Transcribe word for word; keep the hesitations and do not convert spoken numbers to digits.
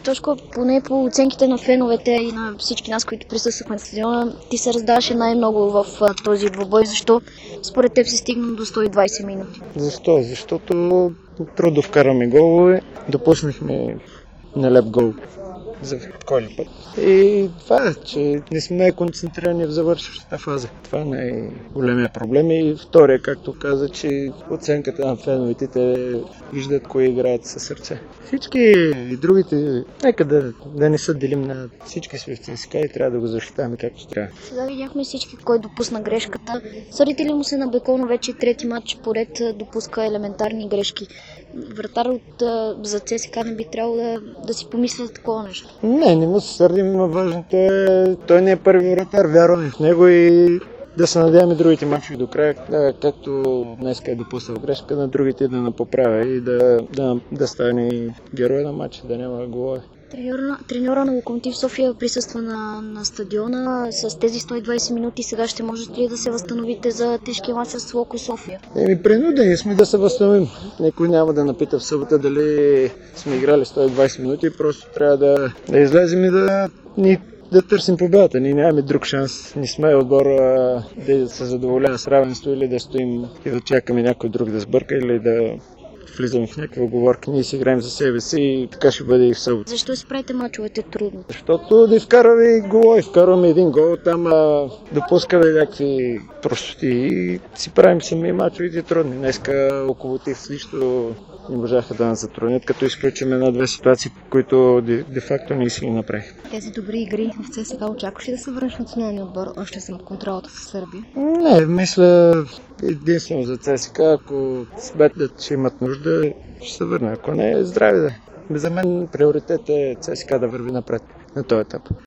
Тошко, поне по оценките на феновете и на всички нас, които присъствахме на стадиона, ти се раздаваше най-много в а, този двубой. Защо според теб се стигна до сто и двайсет минути? Защо? Защото трудно вкараме голове, допуснахме нелеп гол за кой ли път. И това е, че не сме концентрирани в завършващата фаза. Това е най-големия проблем. И втория, както каза, че оценката на феновете те виждат кои играят със сърце. Всички и другите, нека да, да не се делим на всички сме в ЦСКА и трябва да го защитаваме както трябва. Сега видяхме всички, кой допусна грешката. Съдите ли му се на Беконо вече трети матч поред допуска елементарни грешки? Вратар от за ЦСКА не би трябвало да, да си помисля за такова нещо. Не, не му се сърдим, но важното е, той не е първи вратар, вярваме в него и да се надяваме другите мачове до края, да, както днес е допуснал грешка, на другите да направя и да, да, да стане герой на матча, да няма голове. Треньора, треньора на Локомотив София присъства на, на стадиона. С тези сто и двайсет минути сега ще можете ли да се възстановите за тежкия мач с Локо София? Еми, принудени сме да се възстановим. Никой няма да напита в събота дали сме играли сто и двайсет минути, просто трябва да, да излезем и да ни да търсим победата. Ние нямаме друг шанс. Не сме отбора да се задоволява с равенство или да стоим и да чакаме някой друг да сбърка или да влизаме в някакви оговорки. Ние си играем за себе си и така ще бъде и в събота. Защо си правите мачовете трудно? Защото да вкараме гол и вкарваме един гол, там а, допускаме някакви простоти и си правим сами мачовете трудни. Днеска Локомотив също не можаха да нас затруднят, като изключим една-две ситуации, които де-факто ние си ги направих. Тези добри игри в ЦСКА очакваш ли да се върнеш в националния отбор още съм от контролата в Сърбия? Не, мисля единствено за ЦСКА, ако сметнат, че имат нужда, ще се върна. Ако не, здраве да. За мен приоритет е ЦСКА да върви напред на този етап.